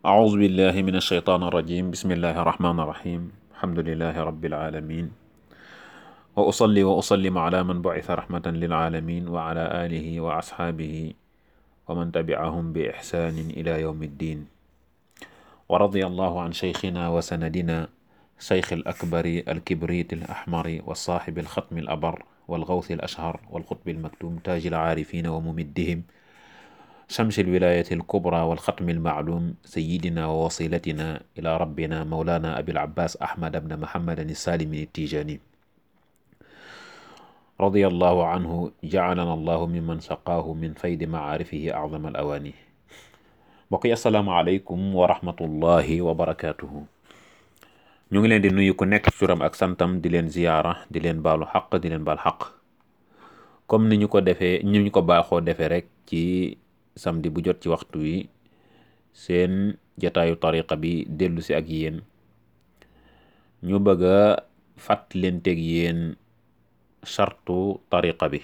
أعوذ بالله من الشيطان الرجيم بسم الله الرحمن الرحيم الحمد لله رب العالمين وأصلي وأسلم على من بعث رحمة للعالمين وعلى آله وأصحابه ومن تبعهم بإحسان إلى يوم الدين ورضي الله عن شيخنا وسندنا شيخ الأكبر الكبريت الأحمر والصاحب الختم الأبر والغوث الأشهر والقطب المكتوم تاج العارفين وممدهم شمس الولاية الكبرى والختم المعلوم سيدنا ووصيلتنا إلى ربنا مولانا أبي العباس أحمد بن محمد السالم التيجاني رضي الله عنه جعلنا الله ممن سقاه من فيض معارفه أعظم الأواني بقي السلام عليكم ورحمة الله وبركاته ñu ngi leen di nuyu ku nekk ci turam ak santam di leen ziyaara di leen baalu xaq di leen baal xaq comme ni ñu ko baaxoo defee rek ci samedi bu jot ci waxtu wi seen jataayu tariqa bi dellu si ak yéen ñu bëgg a fàttalenteeg yéen sartu tariqa bi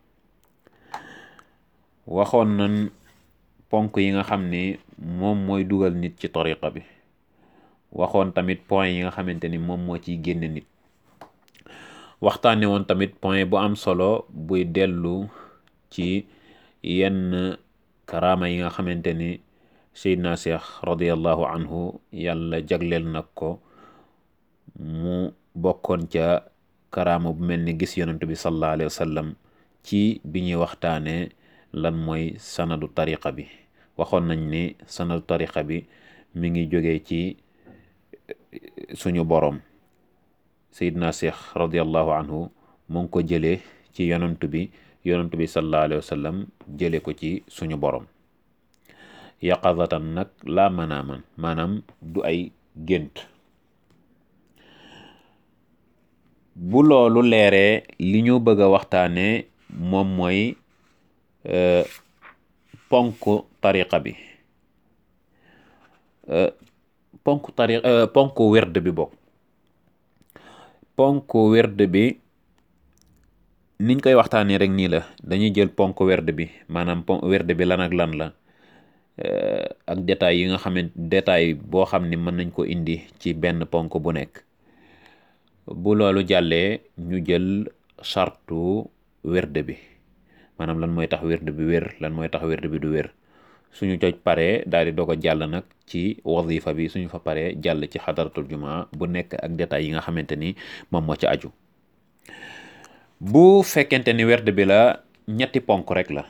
waxoon nañ ponk yi nga xam ni moom mooy dugal nit ci tariqa bi waxoon tamit point yi nga xamante ni moom moo ciy génne nit waxtaane woon tamit point bu am solo buy dellu ci yenn karaama yi nga xamante ni Seydina Cheikh radiallahu anhu yàlla jagleel nag ko mu bokkoon ca karaama bu mel ni gis yonent bi sallallahu alayhi wa sallam ci bi ñuy waxtaane lan mooy sanadu tariqa bi waxoon nañ ni sanadu tariqa bi mi ngi jógee ci suñu borom Seydina Cheikh radiallahu anhu mu ngi ko jëlee ci yonent bi sallallahu alayhi wa sallam jële ko ci suñu borom yaqazatan nag laa manaaman maanaam du ay gént bu loolu leeree li ñu bëgg a waxtaane moom mooy ponk tariqa bi ponk werd bi bokk ponk werd bi niñ koy waxtaanee rek nii la dañuy jël ponk werd bi maanaam ponk werd bi lan ak lan la ak détails yi nga xamante détail boo xam ni mën nañ ko indi ci benn ponk bu nekk bu loolu jàllee ñu jël sartu werd bi maanaam lan mooy tax werd bi wér lan mooy tax werd bi du wér suñu joj paree daal di doog a jàll nag ci wazifa bi suñu fa paree jàll ci xadaratul jumaa bu nekk ak détails yi nga xamante ni moom moo ci aju bu fekkente ni werd bi la ñetti ponk rek la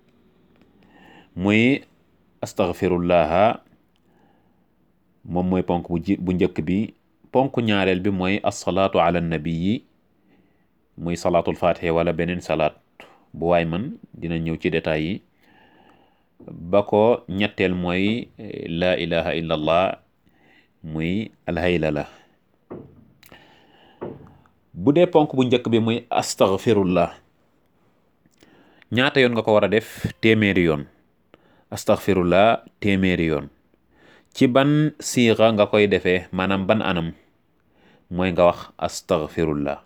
muy astaghfirullaha moom mooy ponk bu njëkk bi ponk ñaareel bi mooy assalaatu ala nabii muy salaatul fatiha wala beneen salaat bu waay man dina ñëw ci détails yi ba ko ñetteel mooy laa ilaha illa allah muy alhaylala bu dee ponk bu njëkk bi muy astaghfirullah ñaata yoon nga ko war a def téeméeri yoon astaghfirullah téeméeri yoon ci ban siixa nga koy defee maanaam ban anam mooy nga wax astaghfirullah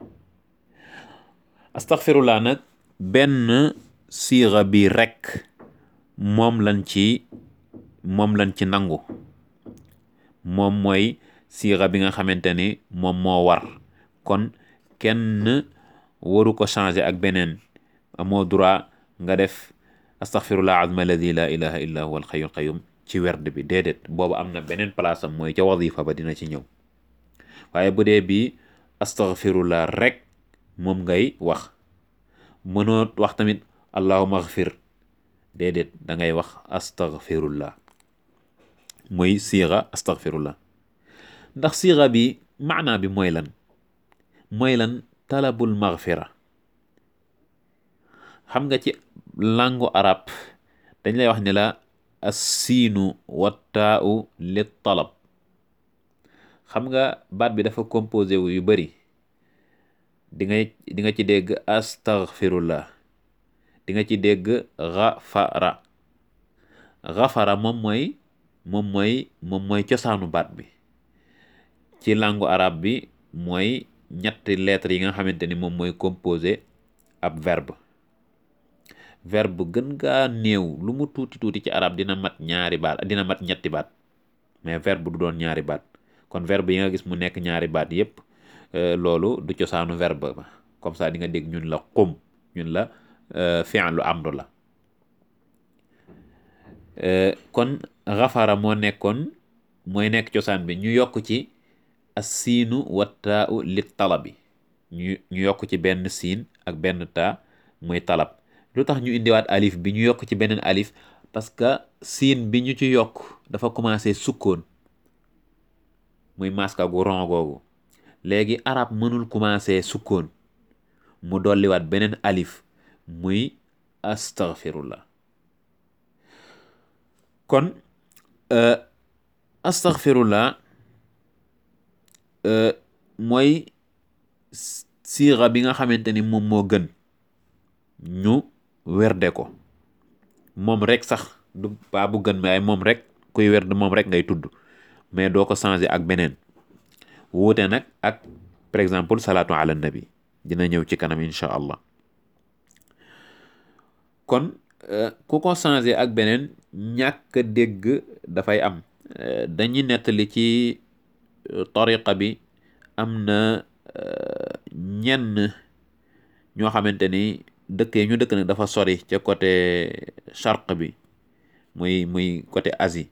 nag benn siixa bi rekk moom lañ ci nangu moom mooy siixa bi nga xamante ni moom moo war kon kenn waru ko changer ak beneen amoo droit nga def astaghfirullah azma alladi la ilaha illa huwa alxayyul qayyum ci werd bi déedéet boobu am na beneen place am mooy ca wazifa ba dina ci ñëw waaye bu dee bi astaghfirullah rek moom ngay wax mënoo wax tamit allahumma ighfir déedéet da ngay wax astaghfirullah mooy siixa astaghfirullah ndax siixa bi maanaa bi mooy lan talabul maghfira xam nga ci langue arab dañ lay wax ne la as-siinu wat-taa'u lit talab xam nga baat bi dafa composé wu yu bari di nga ci dégg astaghfirullah di nga ci dégg ghafara moom mooy cosaanu baat bi ci langue arabe bi mooy ñetti lettres yi nga xamante ni moom mooy composé ab verbe gën gaa néew lu mu tuuti tuuti ci arab dina mat ñetti baat mais verbe du doon ñaari baat. kon verbe yi nga gis mu nekk ñaari baat yépp loolu du cosaanu verbe ba. comme ça di nga dégg ñun la qum, ñun la fi'lu amr la. kon xafara mooy nekk cosaan bi, ñu yokk ci as-siinu wa taa'u li talabi, ñu yokk ci benn siin ak benn taa muy talab. lu tax ñu indiwaat alif bi ñu yokk ci beneen alif? parce que siin bi ñu ci yokk dafa commencé sukkoon, muy maska gu ron googu. léegi arab mënul commencé sukkoon mu dolliwaat beneen alif muy astaghfirullah. kon astaghfirullah mooy siira bi nga xamante ni moom moo gën ñu werde ko, moom rek sax du baa bu gën mais moom rek kuy werd moom rek ngay tudd, mais doo ko changer ak beneen. wuute nag ak par exemple salaatu ala nabi, dina ñëw ci kanam insha allah. kon ku ko changer ak beneen ñàkk dégg dafay am. dañuy nettali ci tariqa bi am na ñenn ñoo xamante ni ñu dëkk nag dafa sori ca côté charq bi, muy côté Asie.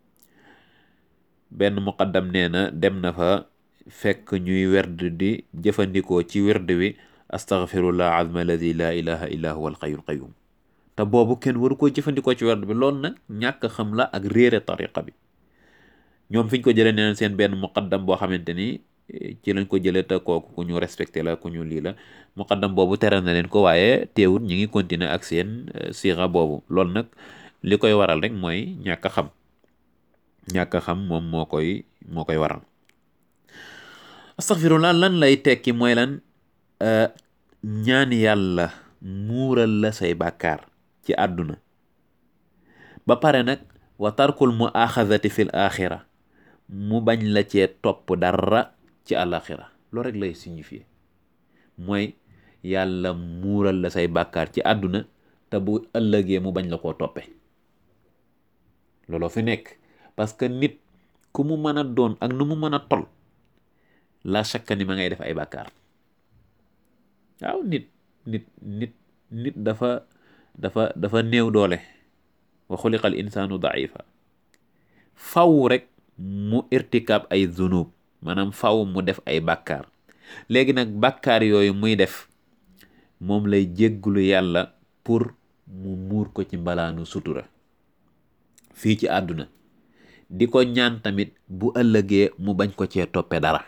benn muqaddam nee na dem na fa fekk ñuy werd di jëfandikoo ci werd wi astaghfirullah azma alladi la ilaha illa huwa alxayyul qayyum, te boobu kenn waru koo jëfandikoo ci werd bi. loolu nag ñàkk xam la ak réere tariqa bi. ñoom fi ñu ko jëlee nee na seen benn muqaddam boo xamante ni ci lañ ko jëlee te kooku ku ñu respecté la, ku ñu lii la, muqaddam boobu tere na leen ko, waaye teewul ñi ngi continuer ak seen siira boobu. loolu nag li koy waral rek mooy ñàkk a xam moom moo koy waral. astaghfirullah lan lay tekki? mooy lan? ñaan yàlla muural la say bàkkaar ci àdduna, ba pare nag wa tarkul muaxazati fil axira, mu bañ la cee topp dara ci àlaxira. loolu rek lay signifier, mooy yàlla muural la say bàkkaar ci àdduna te bu ëllëgee mu bañ la koo toppe. looloo fi nekk, parce que nit ku mu mën a doon ak nu mu mën a tol, la shakka ni ma ngay def ay bàkkaar. waaw nit dafa néew doole. wa xuliqal insaanu daifa. faw rek mu irtikab ay zunub, maanaam faw mu def ay bàkkaar. léegi nag bàkkaar yooyu muy def moom lay jéggulu yàlla pour mu muur ko ci mbalaanu sutura fii ci àdduna, di ko ñaan tamit bu ëllëgee mu bañ ko cee toppe dara.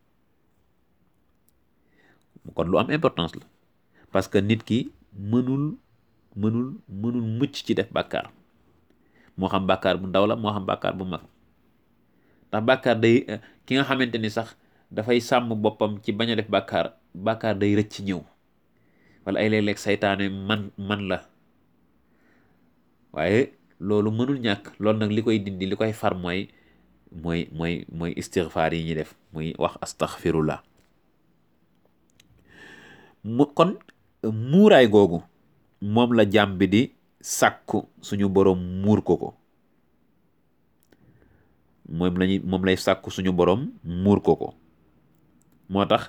kon lu am importance la, parce que nit ki mënul mucc ci def bàkkaar, moo xam bàkkaar bu ndaw la moo xam bàkkaar bu mag. ndax bàkkaar day ki nga xamante ni sax dafay sàmm boppam ci bañ a def bàkkaar day rëcc ñëw, wala ay léeg-léeg saytaane man la, waaye loolu mënul ñàkk. loolu nag li koy dindi, li koy far mooy istighfar yi ñuy def, muy wax astaghfirullah. kon muuraay googu moom la jàmm bi di sàkku suñu boroom muur ko moom lay sàkku suñu boroom muur ko. moo tax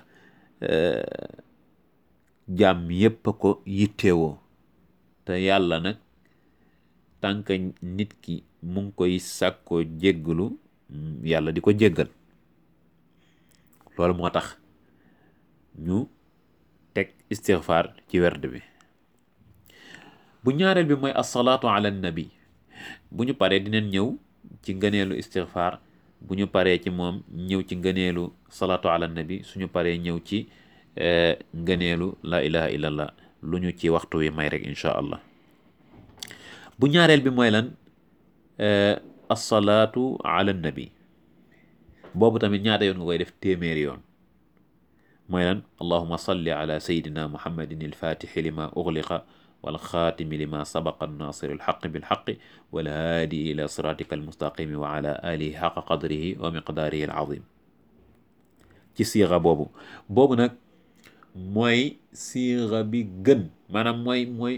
jàmm yépp a ko yittewoo, te yàlla nag tànk nit ki mu ngi koy sàkkoo jéggalu, yàlla di ko jéggal. loolu moo tax ñu teg istighfar ci werd bi. bu ñaareel bi mooy asalaatu ala nabi. bu ñu paree dinañ ñëw ci ngëneelu istighfar, bu ñu paree ci moom ñëw ci ngëneelu salaatu ala nabi, suñu paree ñëw ci ngëneelu la ilaha illallah, lu ñu ci waxtu wi may rek insha allah. bu ñaareel bi mooy lan? asalaatu ala nabi. boobu tamit ñaata yoon nga koy def? téeméeri yoon. mooy lan? allahuma salli ala sayidina muhammadin alfatixi lima ugliqa walxaatimi lima sabaqa annasiri alxaqi bilxaqi walhaadi ila siratika almustaqimi wa ala alihi xaqa qadrihi wa miqdaarihi alazim. ci siixa boobu nag mooy siixa bi gën, maanaam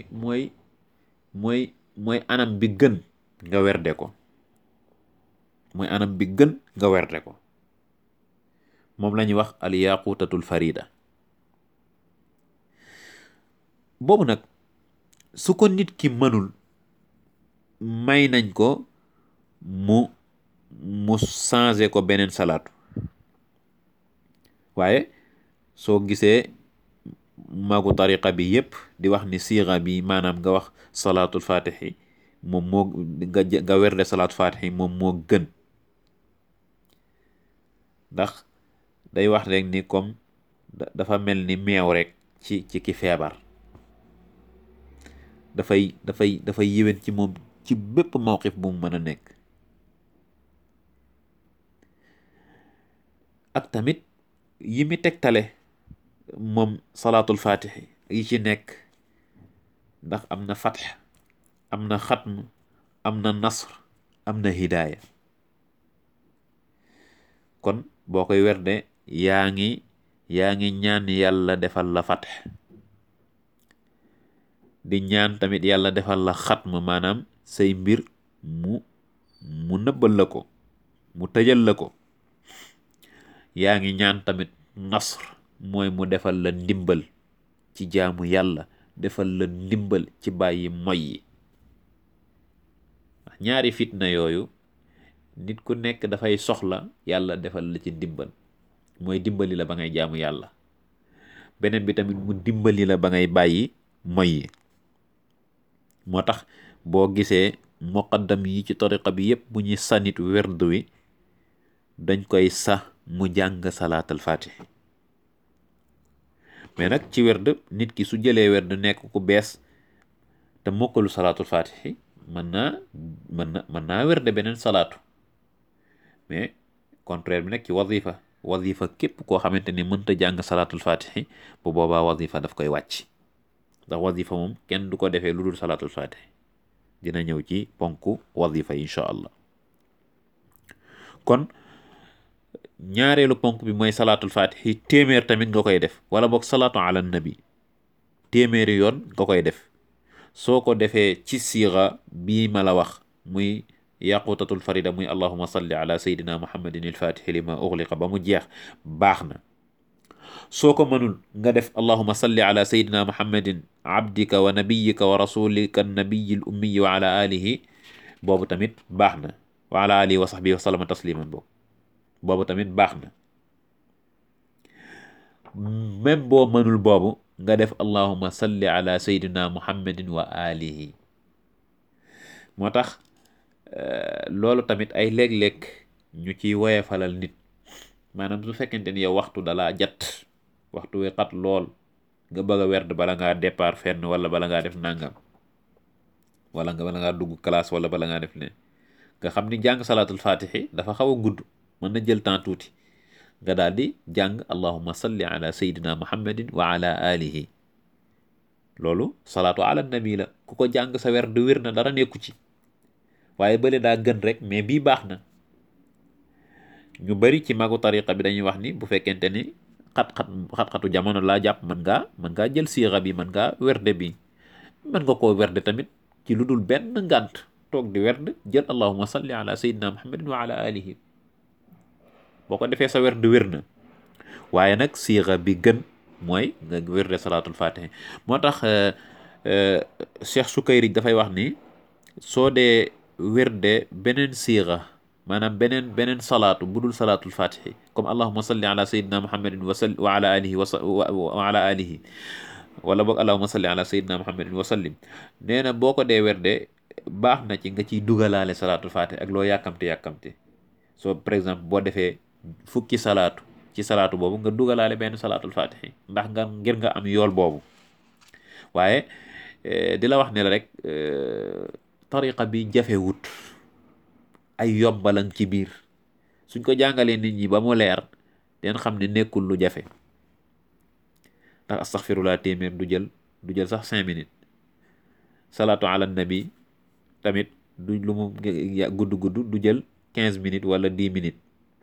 mooy anam bi gën nga werde ko. mooy anam bi gën nga werde ko. moom la ñuy wax al yaqutatul farida. boobu nag su ko nit ki mënul, may nañ ko mu changé ko beneen salaatu. waaye soo gisee magu tariqa bi yépp di wax ni siixa bi maanaam nga wax salaatul fatixi moom moo nga werde salaatul fatixi moom moo gën, ndax day wax rek ni comme dafa mel ni meew rek ci ki feebar. dafay yéwén ci moom ci bépp mawqif bu mu mën a nekk. ak tamit yi mi tegtale moom salaatul fatixi yi ci nekk, ndax am na fatx, am na xatm, am na nasr, am na hidaaya. kon boo koy werde yaa ngi ñaan yàlla defal la fatx, di ñaan tamit yàlla defal la xatm, maanaam say mbir mu nëbbal la ko, mu tëjal la ko. yaa ngi ñaan tamit nasr, mooy mu defal la ndimbal ci jaamu yàlla, defal la ndimbal ci bàyyi moy yi. ñaari fitna yooyu nit ku nekk dafay soxla yàlla defal la ci ndimbal, mooy dimbali la ba ngay jaamu yàlla. beneen bi tamit mu dimbali la ba ngay bàyyi moy yi. moo tax boo gisee muqaddam yi ci tariqa bi yépp bu ñuy sanit werd wi dañ koy sax mu jàng salaatal fatih. mais nag ci werd nit ki su jëlee werd nekk ku bees te mokkalu salaatul fatih mën naa werde beneen salaatu. mais contraire bi nag ci wazifa képp koo xamante ni mënta jàng salaatul fatih bu boobaa wazifa daf koy wàcc, ndax wazifa moom kenn du ko defee lu dul salaatul fatih. dina ñëw ci ponku wazifa incha allah. kon ñaareelu ponk bi mooy salaatul fatih téeméer tamit nga koy def, wala boog salaatu ala nabi téeméeri yoon nga koy def. soo ko defee ci siixa bii ma la wax muy yaqutatul farida, muy allahuma salli ala sayyidina muhammadin il fatixi lima uxliqa ba mu jeex, baax na. soo ko mënul nga def allahuma salli ala sayyidina muhammadin abdika wa nabiyika wa rasulika nabiyil ummiyi wa ala alihi, boobu tamit baax na. wa ala alihi wa sahbihi wa sallama tasliman boobu tamit baax na. même boo mënul boobu nga def allahuma salli ala sayyidina muhammadin wa alihi. moo tax loolu tamit ay léeg-léeg ñu ciy woyefalal nit, maanaam su fekkente ni yow waxtu dalaa jat, waxtu wi xat lool, nga bëgg a werd bala ngaa départ fenn, wala bala ngaa def nangam, wala bala ngaa dugg classe, wala bala ngaa def ne nga xam ni jàng salaatul fatixi dafa xaw a gudd, mën na jël temps tuuti, nga daal di jàng allahumma salli ala sayyidina muhammadin wa ala alihi. loolu salaatu ala nabi la, ku ko jàng sa werd wér na, dara nekku ci. waaye bële daa gën rek, mais bii baax na. ñu bari ci magu tariqa bi dañuy wax ni bu fekkente ni xat-xatu jamono laa jàpp, mën ngaa jël siixa bi, mën ngaa werde bi, mën nga koo werde tamit ci lu dul benn ngànt, toog di werd jël allahumma salli ala sayyidina muhammadin wa ala alihi. boo ko defee sa werd wér na. waaye nag siixa bi gën mooy nga werde salaatul fatih. moo tax Cheikh Sukayrij dafay wax ni soo dee werde beneen siixa, maanaam beneen salaatu bu dul salaatul fatih, comme allahumma salli ala sayyidina muhammadin wa ala alihi wa ala alihi, wala boog allahumma salli ala sayyidina muhammadin wa sallim, nee na boo ko dee werde baax na ci nga ciy dugalaale salaatul fatih ak loo yàkkamte. soo par exemple boo defee fukki salaatu, ci salaatu boobu nga dugalaale benn salaatul fatih, ndax ngir nga am yool boobu. waaye di la wax ne la rek tariqa bi jafewut, ay yombalang ci biir. suñ ko jàngalee nit ñi ba mu leer, den xam ne nekkul lu jafe, ndax astaghfirullah téeméer du jël sax 5 minutes. salaatu ala nabi tamit du lu mu gudd du jël 15 minutes wala 10 minutes.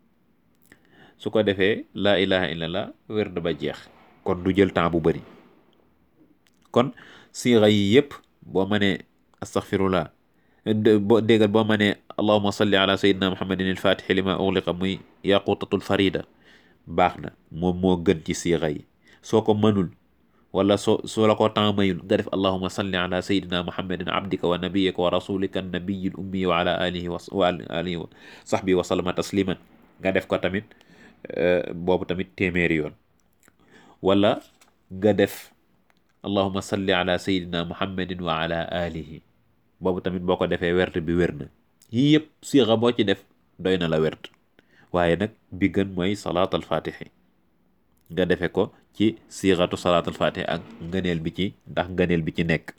su ko defee laa ilaha illallah wér da ba jeex, kon du jël temps bu bari. kon siixa yi yëpp boo mënee astaghfirullah boo déggal boo ma ne allahuma salli ala sayyidina muhammadin il fatixi li ma ughliqa muy yaqutatul farida baax na, moom moo gën ci siixa yi. soo ko mënul wala soo la ko temps mayul nga def allahuma salli ala sayyidina muhammadin abdika wa nabiyika wa rasulika nabiyil ummi wa ala alihi wa alihi wa sahbihi wa sallama tasliman nga def ko tamit boobu tamit téeméeri yoon. wala nga def allahuma salli ala sayyidina muhammadin wa ala alihi, boobu tamit boo ko defee wert bi wér na. yii yëpp siixa boo ci def doy na la wert, waaye nag bi gën mooy salaatal fatixi nga defe ko ci siixatu salaatal fatixi ak ngëneel bi ci ndax ngëneel bi ci nekk.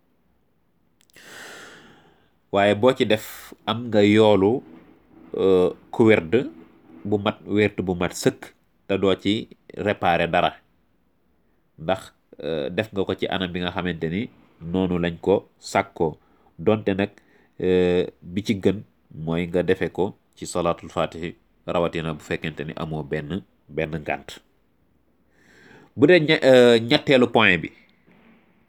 waaye boo ci def am nga yoolu ku werd bu mat sëkk te doo ci réparer dara, ndax def nga ko ci anam bi nga xamante ni noonu lañ ko sàkkoo. donte nag bi ci gën mooy nga defe ko ci salaatul fatixi, rawatina bu fekkente ni amoo benn ngànt. bu dee ñetteelu point bi